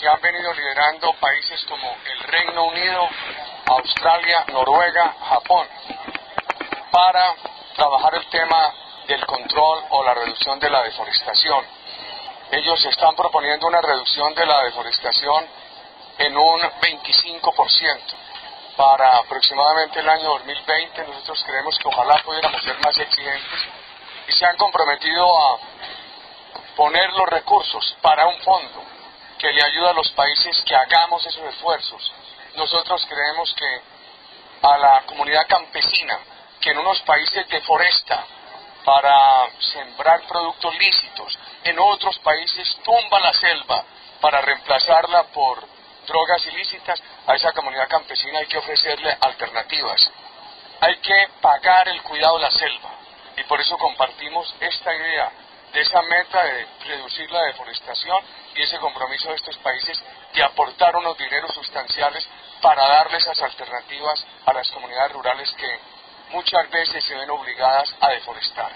que han venido liderando países como el Reino Unido, Australia, Noruega, Japón, para trabajar el tema del control o la reducción de la deforestación. Ellos están proponiendo una reducción de la deforestación en un 25%. Para aproximadamente el año 2020 nosotros creemos que ojalá pudiéramos ser más exigentes y se han comprometido a poner los recursos para un fondo que le ayuda a los países que hagamos esos esfuerzos. Nosotros creemos que a la comunidad campesina que en unos países deforesta para sembrar productos lícitos, en otros países tumba la selva para reemplazarla por drogas ilícitas, a esa comunidad campesina hay que ofrecerle alternativas. Hay que pagar el cuidado de la selva y por eso compartimos esta idea de esa meta de reducir la deforestación y ese compromiso de estos países de aportar unos dineros sustanciales para darle esas alternativas a las comunidades rurales que muchas veces se ven obligadas a deforestar.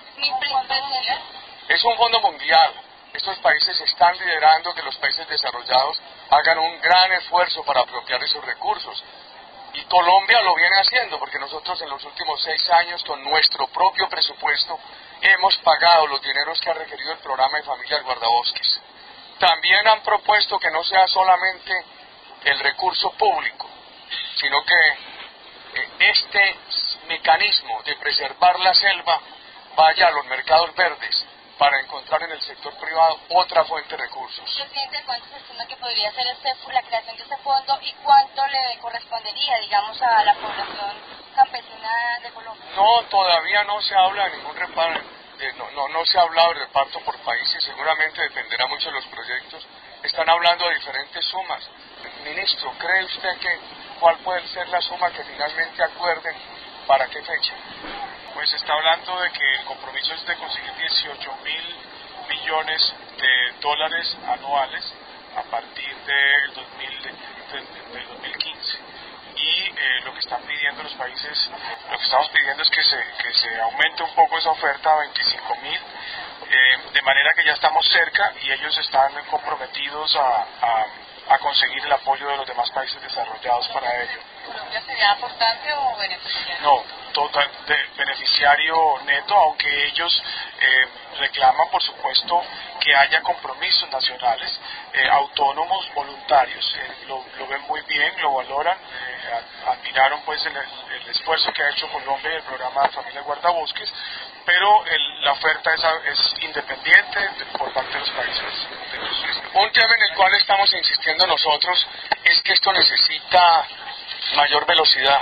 Es un fondo mundial. Estos países están liderando que los países desarrollados hagan un gran esfuerzo para apropiar esos recursos. Y Colombia lo viene haciendo porque nosotros en los últimos 6 años con nuestro propio presupuesto hemos pagado los dineros que ha requerido el programa de Familias Guardabosques. También han propuesto que no sea solamente el recurso público, sino que este mecanismo de preservar la selva vaya a los mercados verdes para encontrar en el sector privado otra fuente de recursos. Presidente, ¿cuánto se estima que podría ser la creación de este fondo y cuánto le correspondería, digamos, a la población campesina de Colombia? No, todavía no se habla de ningún reparto, no se ha hablado de reparto por países, seguramente dependerá mucho de los proyectos. Están hablando de diferentes sumas. Ministro, ¿cree usted que cuál puede ser la suma que finalmente acuerden? ¿Para qué fecha? Pues se está hablando de que el compromiso es de conseguir 18.000 millones de dólares anuales a partir del 2015. Y lo que están pidiendo los países, lo que estamos pidiendo es que se aumente un poco esa oferta a 25.000, de manera que ya estamos cerca y ellos están comprometidos a conseguir el apoyo de los demás países desarrollados para ello. ¿Colombia sería aportante o beneficiario? No, beneficiario neto, aunque ellos reclaman, por supuesto, que haya compromisos nacionales, autónomos, voluntarios. Lo ven muy bien, lo valoran, admiraron pues el esfuerzo que ha hecho Colombia y el programa de Familias Guardabosques, pero la oferta es independiente por parte de los países. Un tema en el cual estamos insistiendo nosotros es que esto necesita mayor velocidad.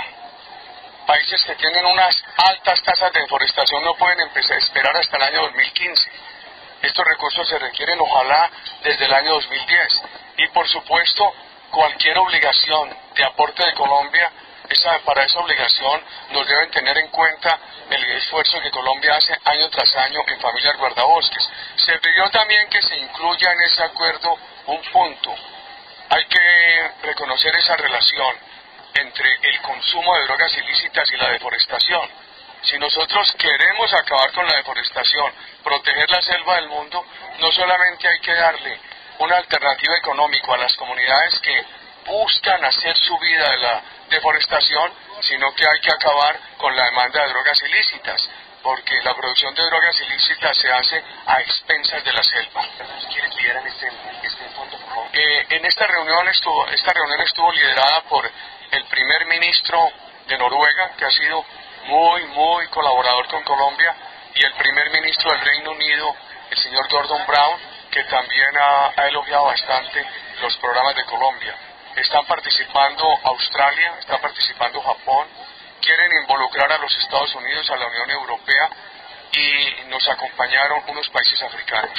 Países que tienen unas altas tasas de deforestación no pueden empezar a esperar hasta el año 2015. Estos recursos se requieren ojalá desde el año 2010. Y por supuesto, cualquier obligación de aporte de Colombia, para esa obligación nos deben tener en cuenta el esfuerzo que Colombia hace año tras año en Familias Guardabosques. Se pidió también que se incluya en ese acuerdo un punto. Hay que reconocer esa relación entre el consumo de drogas ilícitas y la deforestación. Si nosotros queremos acabar con la deforestación, proteger la selva del mundo, no solamente hay que darle una alternativa económica a las comunidades que buscan hacer su vida de la deforestación, sino que hay que acabar con la demanda de drogas ilícitas, porque la producción de drogas ilícitas se hace a expensas de la selva. ¿Quiénes lideran este fondo? En esta reunión estuvo liderada por el primer ministro de Noruega, que ha sido muy colaborador con Colombia, y el primer ministro del Reino Unido, el señor Gordon Brown, que también ha elogiado bastante los programas de Colombia. Están participando Australia, está participando Japón, quieren involucrar a los Estados Unidos, a la Unión Europea, y nos acompañaron unos países africanos.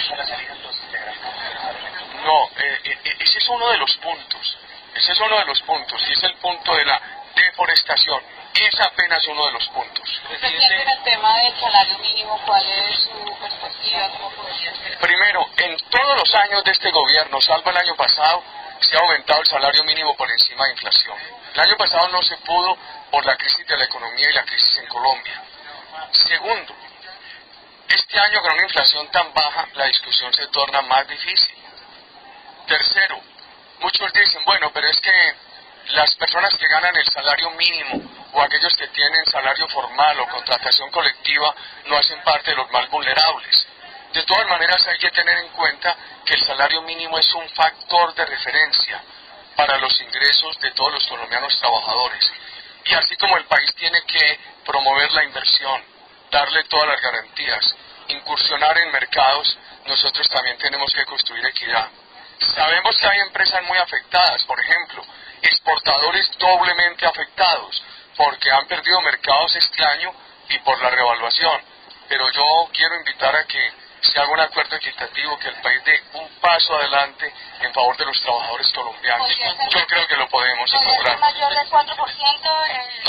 No, ese es uno de los puntos. Ese es uno de los puntos, y es el punto de la deforestación. Es apenas uno de los puntos. Presidente, en el tema del salario mínimo, ¿cuál es su perspectiva? ¿Cómo podría ser? Primero, en todos los años de este gobierno, salvo el año pasado, se ha aumentado el salario mínimo por encima de inflación. El año pasado no se pudo por la crisis de la economía y la crisis en Colombia. Segundo, este año con una inflación tan baja, la discusión se torna más difícil. Tercero, Muchos dicen, bueno, pero es que las personas que ganan el salario mínimo o aquellos que tienen salario formal o contratación colectiva no hacen parte de los más vulnerables. De todas maneras hay que tener en cuenta que el salario mínimo es un factor de referencia para los ingresos de todos los colombianos trabajadores. Y así como el país tiene que promover la inversión, darle todas las garantías, incursionar en mercados, nosotros también tenemos que construir equidad. Sabemos que hay empresas muy afectadas, por ejemplo, exportadores doblemente afectados, porque han perdido mercados este año y por la revaluación. Pero yo quiero invitar a que se haga un acuerdo equitativo, que el país dé un paso adelante en favor de los trabajadores colombianos. Yo creo que lo podemos lograr. ¿Mayor del 4%?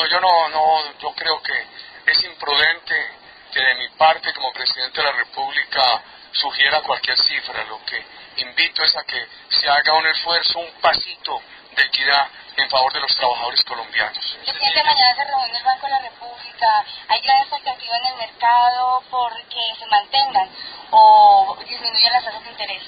No, yo creo que es imprudente que de mi parte como presidente de la República sugiera cualquier cifra. Lo que invito es a que se haga un esfuerzo, un pasito de equidad en favor de los trabajadores colombianos. Presidente, mañana se reúne el Banco de la República. ¿Hay gran expectativa en el mercado por que se mantengan o disminuyan las tasas de interés?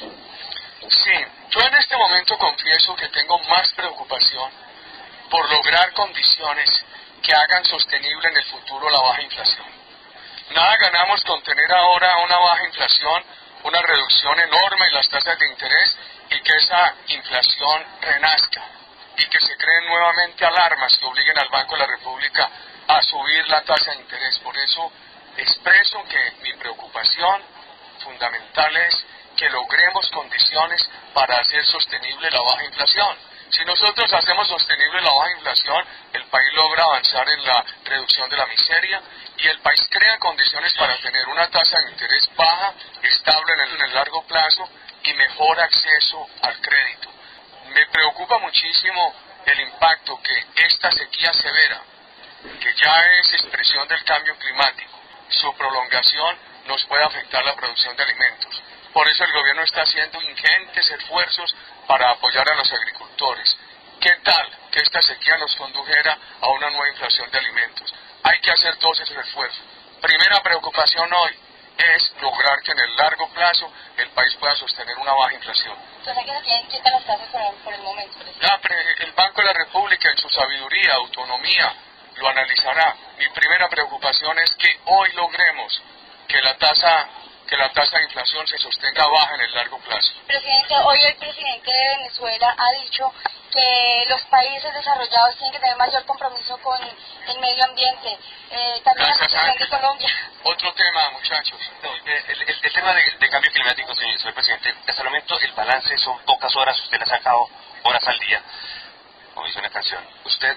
Sí, yo en este momento confieso que tengo más preocupación por lograr condiciones que hagan sostenible en el futuro la baja inflación. Nada ganamos con tener ahora una baja inflación, una reducción enorme en las tasas de interés y que esa inflación renazca y que se creen nuevamente alarmas que obliguen al Banco de la República a subir la tasa de interés. Por eso expreso que mi preocupación fundamental es que logremos condiciones para hacer sostenible la baja inflación. Si nosotros hacemos sostenible la baja inflación, el país logra avanzar en la reducción de la miseria y el país crea condiciones para tener una tasa de interés baja, estable en el largo plazo y mejor acceso al crédito. Me preocupa muchísimo el impacto que esta sequía severa, que ya es expresión del cambio climático, su prolongación nos puede afectar la producción de alimentos. Por eso el gobierno está haciendo ingentes esfuerzos para apoyar a los agricultores. ¿Qué tal que esta sequía nos condujera a una nueva inflación de alimentos? Hay que hacer todos esos esfuerzos. Primera preocupación hoy es lograr que en el largo plazo el país pueda sostener una baja inflación. Entonces, ¿qué se tienen quietas las tasas por el momento? El Banco de la República, en su sabiduría, autonomía, lo analizará. Mi primera preocupación es que hoy logremos que la tasa de inflación se sostenga baja en el largo plazo. Presidente, hoy el presidente de Venezuela ha dicho que los países desarrollados tienen que tener mayor compromiso con el medio ambiente. También la situación de Colombia. Otro tema, muchachos. El tema de cambio climático, señor presidente, hasta el momento el balance son pocas horas, usted le ha sacado horas al día, como dice una canción. ¿Usted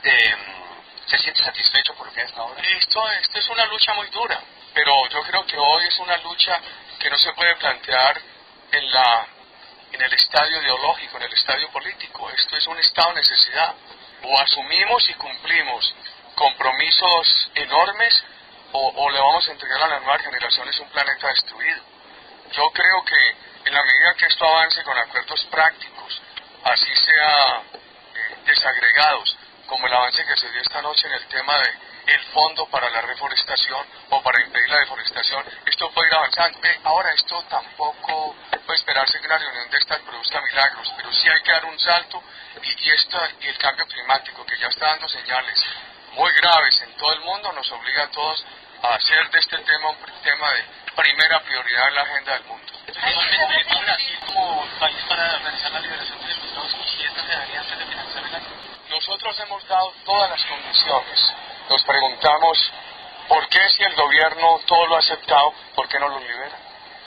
se siente satisfecho por lo que es hasta ahora? Esto es una lucha muy dura, pero yo creo que hoy es una lucha que no se puede plantear en el estadio ideológico, en el estadio político. Esto es un estado de necesidad. O asumimos y cumplimos compromisos enormes o le vamos a entregar a las nuevas generaciones un planeta destruido. Yo creo que en la medida que esto avance con acuerdos prácticos, así sea desagregados, como el avance que se dio esta noche en el tema de el fondo para la reforestación o para impedir la deforestación, esto puede ir avanzando. Ahora esto tampoco puede esperarse que una reunión de estas produzca milagros, pero sí hay que dar un salto y el cambio climático que ya está dando señales muy graves en todo el mundo nos obliga a todos a hacer de este tema un tema de primera prioridad en la agenda del mundo. Brasil como país para realizar la liberación de los Estados Unidos debería ser de financiar el año. Nosotros hemos dado todas las condiciones. Nos preguntamos por qué si el gobierno todo lo ha aceptado, ¿por qué no lo libera?